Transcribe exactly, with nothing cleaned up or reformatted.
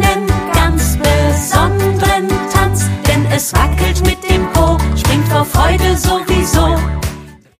einen ganz besonderen Tanz, denn es wackelt mit dem Po, springt vor Freude sowieso.